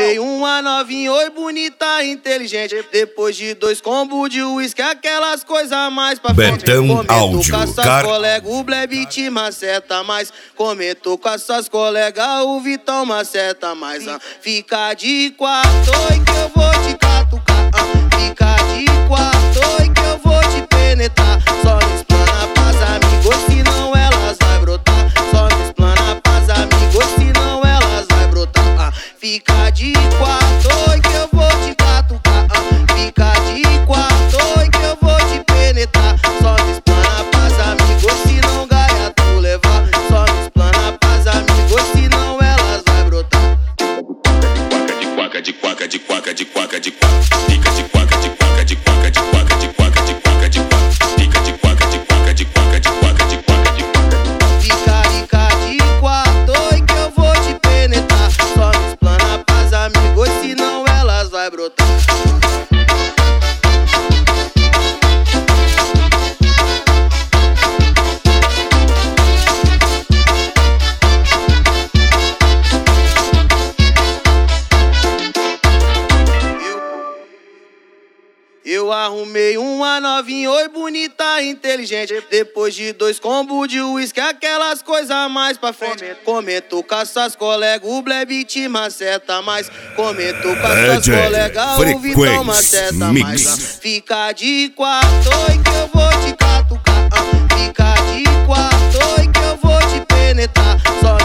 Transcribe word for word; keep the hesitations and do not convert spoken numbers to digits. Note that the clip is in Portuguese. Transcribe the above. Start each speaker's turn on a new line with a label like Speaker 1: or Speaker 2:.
Speaker 1: arrumei uma novinha, oi bonita, inteligente. Depois de dois combos de uísque, aquelas coisas mais pra frente.
Speaker 2: Betão Áudio,
Speaker 1: com as suas
Speaker 2: car...
Speaker 1: colegas, o Bleb te maceta mais. Comentou com as suas colegas, o Vitão maceta mais. Ah. Fica de quatro, oi que eu vou te catucar. Ah. Fica de quatro, oi que eu vou te penetrar. Só me explana pras amigos, senão elas vai brotar. Só me explana pras amigos, senão elas vai brotar. Ah. Fica de quatro, oi que eu vou te catucar. Ah. Fica de quatro, oi que eu vou te penetrar. Só me explana pras amigos, senão gaia tu levar. Só me explana pras amigos, senão elas vai brotar.
Speaker 3: De quaca, de quaca, de quaca, de quaca, de quaca. Fica de quaca, de quaca, de quaca, de quaca, de quaca, de quaca, de quaca. Fica de quaca, de quaca, de quaca, de quaca, de quaca, de quaca.
Speaker 1: Fica, fica de quatro, oi que eu vou te penetrar. Só me explana pras amigos, senão elas vai brotar. Eu arrumei uma novinha, oi bonita, inteligente. Depois de dois combos de uísque, aquelas coisas mais pra frente. Comentou com as suas colegas, o Bleb te maceta mais. Comentou com as suas colegas, o Vitão maceta mais. Ah. Fica de quatro, oi que eu vou te catucar. Ah. Fica de quatro, oi que eu vou te penetrar. Só